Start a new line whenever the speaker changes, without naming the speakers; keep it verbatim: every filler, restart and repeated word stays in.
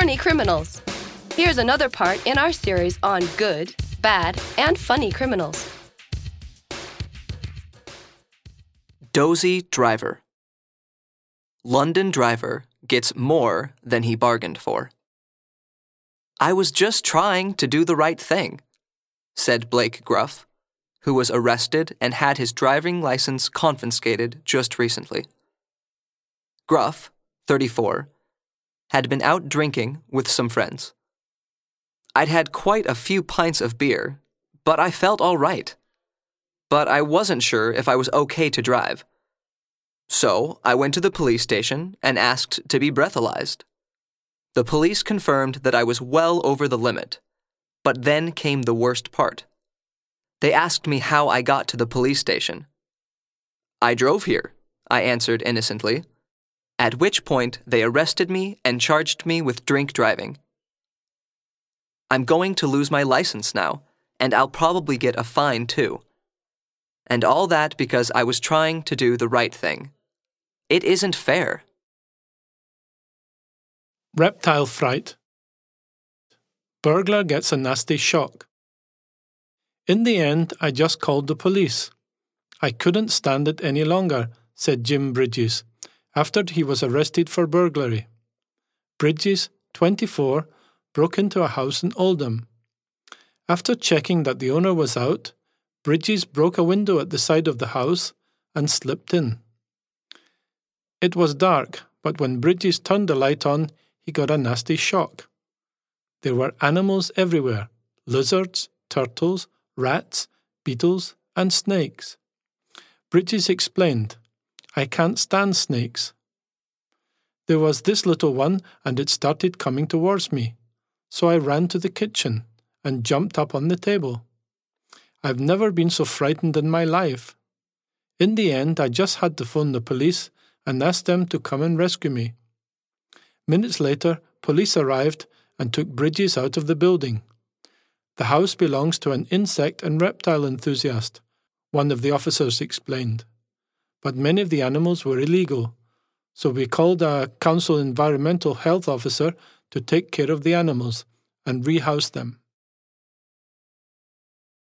Horny criminals. Here's another part in our series on good, bad, and funny criminals.
Dozy driver. London driver gets more than he bargained for. I was just trying to do the right thing, said Blake Gruff, who was arrested and had his driving license confiscated just recently. Gruff, thirty-four, had been out drinking with some friends. I'd had quite a few pints of beer, but I felt all right. But I wasn't sure if I was okay to drive. So I went to the police station and asked to be breathalyzed. The police confirmed that I was well over the limit, but then came the worst part. They asked me how I got to the police station. I drove here, I answered innocently, at which point they arrested me and charged me with drink driving. I'm going to lose my license now, and I'll probably get a fine too. And all that because I was trying to do the right thing. It isn't fair.
Reptile fright. Burglar gets a nasty shock. In the end, I just called the police. I couldn't stand it any longer, said Jim Bridges, after he was arrested for burglary. Bridges, twenty-four, broke into a house in Oldham. After checking that the owner was out, Bridges broke a window at the side of the house and slipped in. It was dark, but when Bridges turned the light on, he got a nasty shock. There were animals everywhere, lizards, turtles, rats, beetles, and snakes. Bridges explained, "I can't stand snakes." There was this little one, and it started coming towards me. So I ran to the kitchen and jumped up on the table. I've never been so frightened in my life. In the end, I just had to phone the police and ask them to come and rescue me. Minutes later, police arrived and took Bridges out of the building. The house belongs to an insect and reptile enthusiast, one of the officers explained. But many of the animals were illegal, so we called a council environmental health officer to take care of the animals and rehouse them.